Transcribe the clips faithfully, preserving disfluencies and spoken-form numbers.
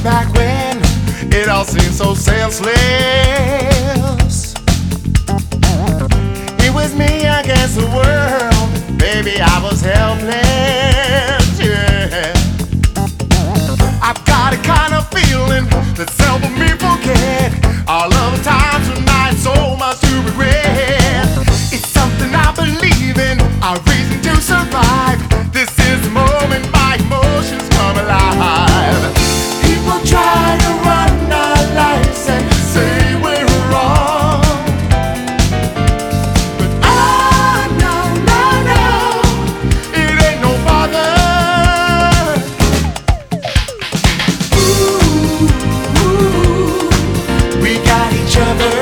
back when it all seemed so senseless. It was me against the world, baby, I was helpless, yeah. I've got a kind of feeling that seldom me forget all of the times when I had so much to regret. It's something I believe in, our reason to survive. This is the moment my emotions come alive. People try to run our lives and say we're wrong, but oh no, no, no, it ain't no bother. Ooh, ooh, we got each other.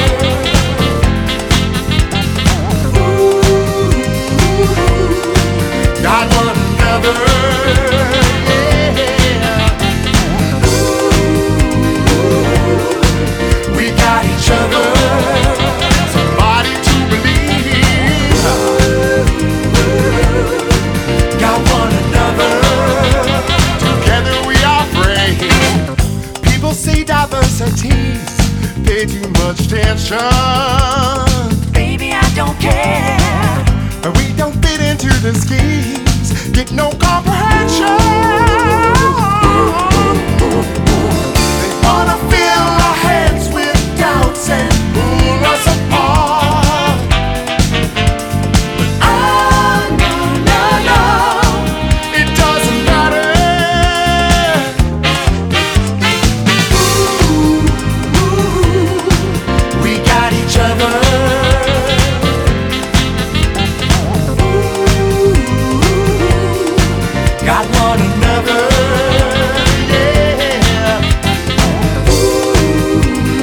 Got one another, yeah. Ooh, we got each other. Somebody to believe. Got one another. Together we are brave. People say diversity's pay too much attention. Baby, I don't care. But we don't fit into the schemes, get no comprehension. They wanna fill our heads with doubts and pull us apart. But oh no, no, no, it doesn't matter. Ooh, ooh, we got each other. Got one another, yeah. Ooh,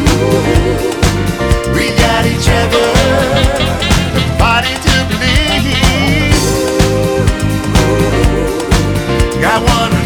we got each other. Nobody to believe. Got one another.